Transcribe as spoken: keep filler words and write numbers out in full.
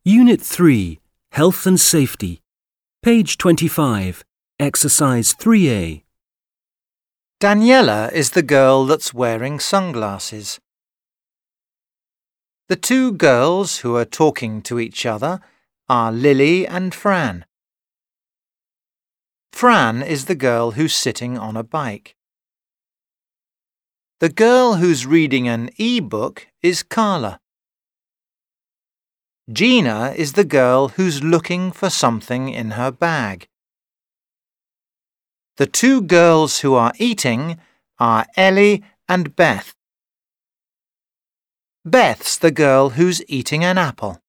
Unit three, Health and Safety. Page twenty-five, Exercise three A. Daniela is the girl that's wearing sunglasses. The two girls who are talking to each other are Lily and Fran. Fran is the girl who's sitting on a bike. The girl who's reading an e-book is Carla. Gina is the girl who's looking for something in her bag. The two girls who are eating are Ellie and Beth. Beth's the girl who's eating an apple.